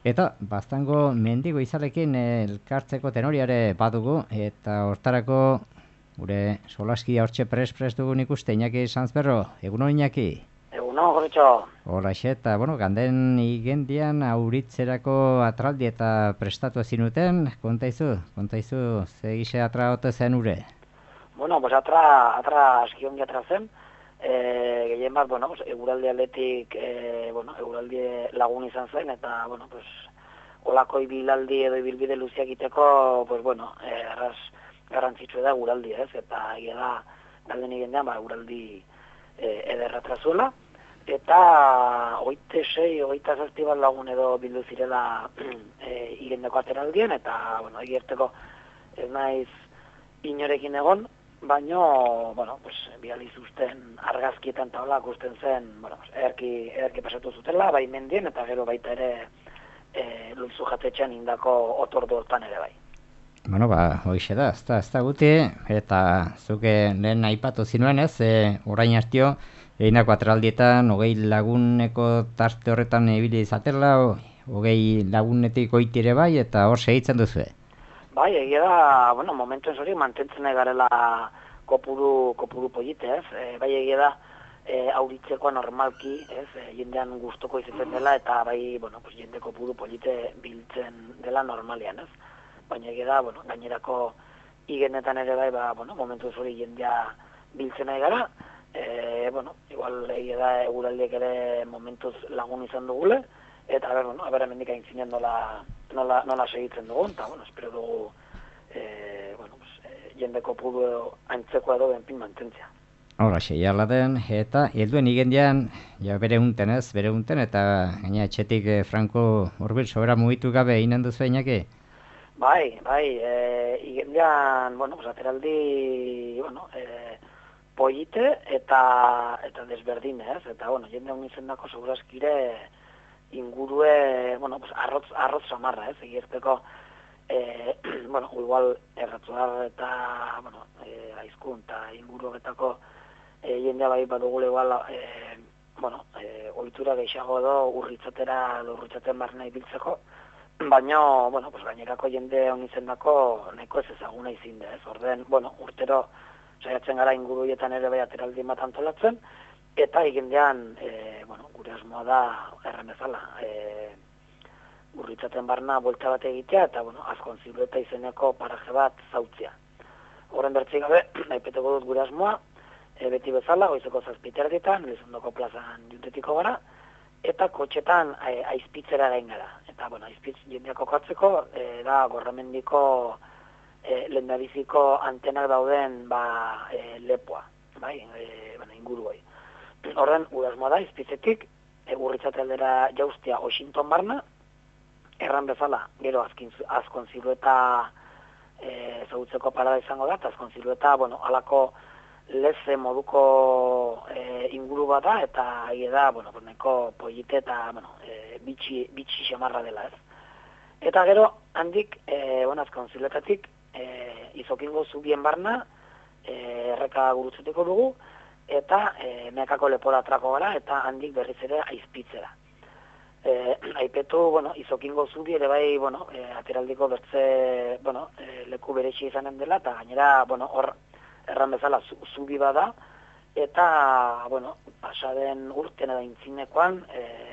Eta baztango mendigo izalekin elkartzeko tenoriare badugu, eta hortarako gure solaskia hortxe pres dugun ikuste, Iñaki Sanzberro, egunon Iñaki? Egunon, Jorritxo. Horaxe, eta, ganden igendian auritzerako atraldi eta prestatu zinuten, kontaizu, zegize atraote zen ure? Bueno, pues atra askiongi atra zen, gehien bat, pues, eguraldi aldetik, eguraldi lagun izan zen, eta, pues, olako ibilaldi edo ibilbide luziak iteko, pues, arras garrantzitsu da eguraldi, ez? Eta egia da, galden igendean, eguraldi ederra zuela, eta 26-27 bat lagun edo bildu zirela igendeko ateraldien, eta, egierteko ez naiz inorekin egon, baino, bihal izuzten argazkietan taula gusten zen, ederki pasatu zutela, bai mendien, eta gero baita ere lulzu jatetxean indako otordu hortan ere bai. Hoxe da, ez da guti, eta zuke lehen aipatu zinuen ez, orain hartio, egindako ateraldietan, 20 laguneko tarte horretan ibili izatela, 20 lagunetik goitire bai, eta hor segitzen duzu. Bai, egia da, momentuen zori mantentzen garela kopuru polite, ez? Bai, egia da, auritzekoa normalki, ez? Jendean gustoko izaten dela, eta bai, jende kopuru polite biltzen dela normalian, ez? Baina egia da, gainerako igenetan ere bai, momentuen zori jendea biltzen nahi gara, igual egia da eguraldiek ere momentuz lagun izan dugule, eta aber hemendik aintzinen nola segitzen dugun, eta espero dugu jende kopuru antzeko edo benpin mantentzea. Horaxe, jala den, eta helduen igendian, bere unten, eta gaina etxetik Franco Urbil sobera mugitu gabe inen duzu Iñaki? Bai, igendian, ateraldi, polite eta desberdin, ez? Eta, jende hon izendako segurazkire ingurue, arroz samarra, ez? Egierteko, igual erratzuar eta, aizkun eta inguruetako jendea bai badugule igual, ohitura gehiago edo urritzaten barna ibiltzeko, baina, gainerako jende hon izendako nahiko ez ezaguna izinde, ez? Orden, urtero saiatzen gara inguruetan ere bai ateraldi bat antolatzen, eta igendean, gure asmoa da erran bezala, urritzaten barna buelta bat egitea, eta, azkon zilueta izeneko paraje bat zautzea. Horren bertzik gabe, naipeteko dut gure asmoa, beti bezala, goizeko zazpiterditan, Elizondoko plazan juntetiko gara, eta kotxetan aizpitzera gain gara. Eta, aizpitz jendeak kokatzeko, da Gorramendiko lehendabiziko antenak dauden lepoa, inguru bai. Horren, urasmoa da, izpizetik, urritzateldera jauztia Oxinton barna, erran bezala, gero azkon zilueta zautzeko parada izango da, eta azkon zilueta, alako leze moduko inguru bat da, eta da, neko polite eta, bitxi xamarra dela, ez. Eta gero, handik, azkon ziluetatik, izokingo zubien barna, erreka gurutzeteko dugu, eta meakako lepora atrako gara, eta handik berriz ere aizpitzera. Aipetu, izokingo zubi ere bai, ateraldiko bertze, leku berexi izanen dela, eta gainera, hor, erran bezala, zubi bada, eta, pasaden urten edo intzinekoan,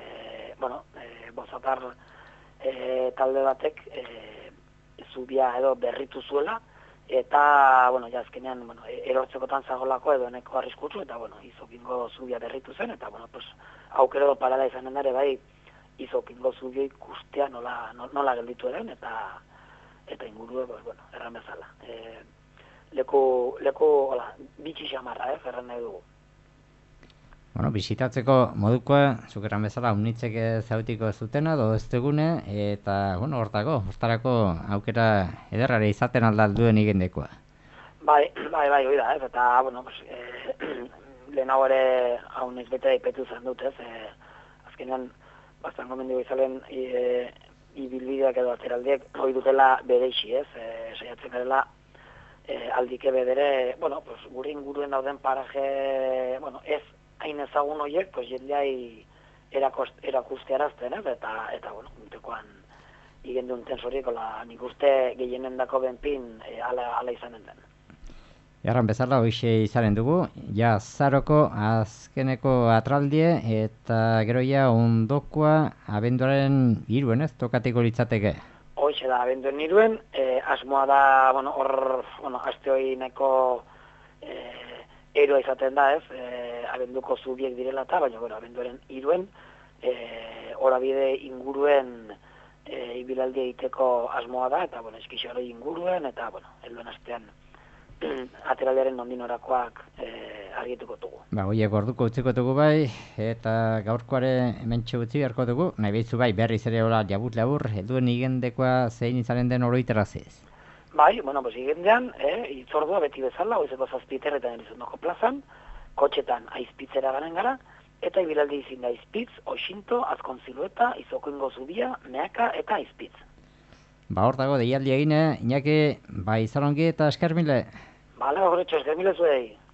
bozatar talde batek, zubia edo berritu zuela, eta, azkenean, erortzekotan zagolako edo neko arriskutsu, eta, izokingo zubia berritu zen, eta, aukero edo parada izanen dara, bai, izokingo zubio ikustea nola gelditu eren, eta ingurue, erran bezala. Leku, bitxi xamarra, erran nahi dugu. Bisitatzeko modukoa, zukeran bezala, unitzek zautiko zutena, edo ez dugune, eta, hortarako aukera ederrare izaten aldalduen igendekoa. Bai, hoi da, ez, eta, lehenago ere hau nez bete daipetu zen dut, ez, azkenean, baztango mendigo izalen ibilbideak edo ateraldiek hoi dutela bereixi, ez, saiatzen garela aldike bedere, gure inguruen dauden paraje, ez hain ezagun horiek, jendeai erakustearazten, ez, eta, untekoan igen duen tensorik, nik uste gehienen dako benpin ala izanen den. Erran bezala hoxe izanen dugu, ja zaroko azkeneko atraldie eta gero ja ondokoa abenduaren 3 ez, tokatiko litzateke. Hoxe da, abenduen 3, asmoa da, aste hori neko eroa izaten da ez, abenduko zubiek direla eta, baina, abenduaren 3, horabide inguruen ibilaldia egiteko asmoa da, eta, eskixaroi inguruen, eta, helduen astean ateraldearen nondinorakoak argituko dugu. Horiek orduko utziko dugu bai, eta gaurkoare hementxe utzi beharko dugu, nahi behizu bai, berriz ere hola labur, helduen igendekoa zein izanen den oroitaraziz. Bai, igendean, itzordua beti bezala, oizeko 7:00 Elizondoko plazan, kotxetan aizpitzera garen gara, eta ibilaldi izin da aizpitz, oixinto, azkontzilueta, izokoingo zubia, meaka eta aizpitz. Hor dago, deialdi egine, Iñaki, bai izalongi eta eskermile. Bale, horretxo, eskermile zuei.